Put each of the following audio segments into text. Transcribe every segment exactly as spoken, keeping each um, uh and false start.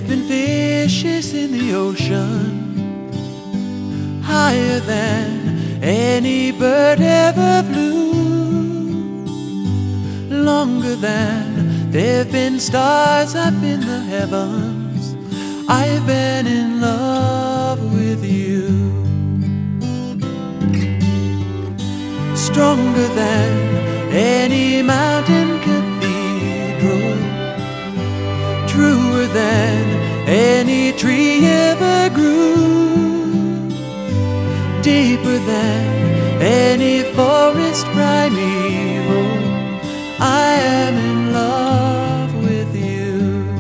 There've been fishes in the ocean, higher than any bird ever flew, longer than there've been stars up in the heavens. I've been in love with you. Stronger than any mountain cathedral, truer than any tree ever grew, deeper than any forest primeval. I am in love with you.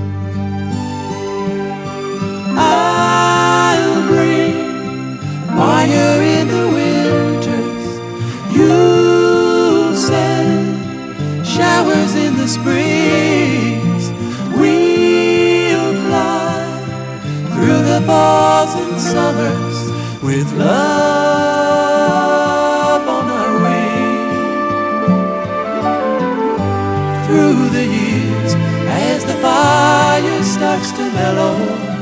I'll bring fire in the winters, you'll send showers in the springs. We'll fly through the falls and summers with love on our wings. Through the years, as the fire starts to mellow,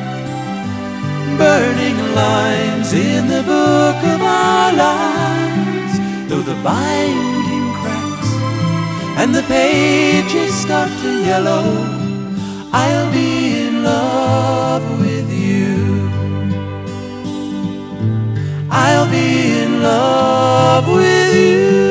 burning lines in the book of our lives, though the binding cracks and the pages start to yellow, I'll be in love with you. I'll be in love with you.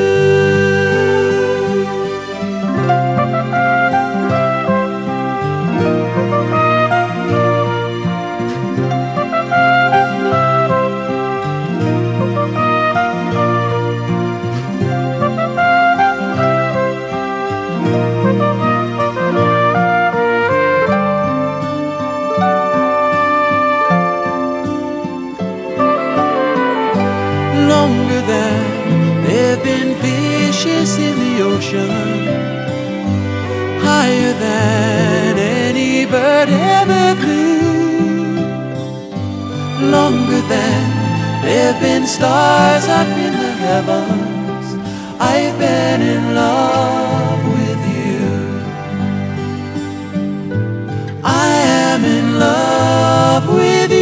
Longer than there've been fishes in the ocean, higher than any bird ever flew, longer than there've been stars up in the heavens. I've been in love with you. I am in love with you.